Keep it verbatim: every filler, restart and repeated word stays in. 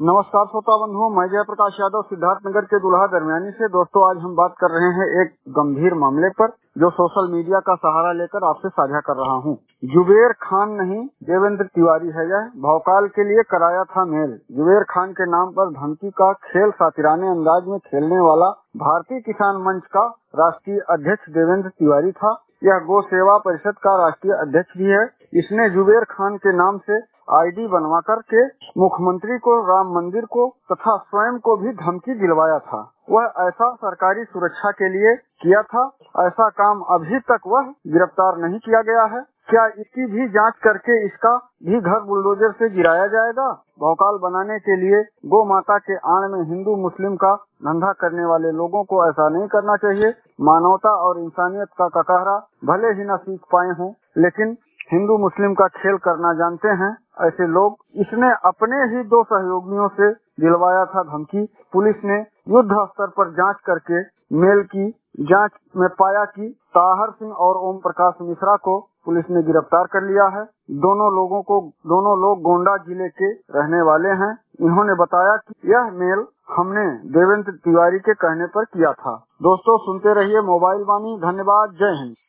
नमस्कार श्रोता बंधुओं, मैं जयप्रकाश यादव सिद्धार्थनगर के दुल्हा दरमियानी से। दोस्तों, आज हम बात कर रहे हैं एक गंभीर मामले पर जो सोशल मीडिया का सहारा लेकर आपसे साझा कर रहा हूं। जुबेर खान नहीं, देवेंद्र तिवारी है यह। भौकाल के लिए कराया था मेल। जुबेर खान के नाम पर धमकी का खेल सातिराने अंदाज में खेलने वाला भारतीय किसान मंच का राष्ट्रीय अध्यक्ष देवेंद्र तिवारी था। यह गौ सेवा परिषद का राष्ट्रीय अध्यक्ष भी है। इसने जुबेर खान के नाम से आईडी बनवा कर के मुख्यमंत्री को, राम मंदिर को तथा स्वयं को भी धमकी दिलवाया था। वह ऐसा सरकारी सुरक्षा के लिए किया था। ऐसा काम अभी तक वह गिरफ्तार नहीं किया गया है। क्या इसकी भी जांच करके इसका भी घर बुलडोजर से गिराया जाएगा? भौकाल बनाने के लिए गौ माता के आड़ में हिंदू मुस्लिम का धंधा करने वाले लोगों को ऐसा नहीं करना चाहिए। मानवता और इंसानियत का कटहरा भले ही न सीख पाए हों, लेकिन हिंदू मुस्लिम का खेल करना जानते हैं ऐसे लोग। इसने अपने ही दो सहयोगियों से दिलवाया था धमकी। पुलिस ने युद्ध स्तर पर जांच करके मेल की जांच में पाया कि ताहर सिंह और ओम प्रकाश मिश्रा को पुलिस ने गिरफ्तार कर लिया है। दोनों लोगों को दोनों लोग गोंडा जिले के रहने वाले हैं। इन्होंने बताया कि यह मेल हमने देवेंद्र तिवारी के कहने पर किया था। दोस्तों, सुनते रहिए मोबाइल वाणी। धन्यवाद। जय हिंद।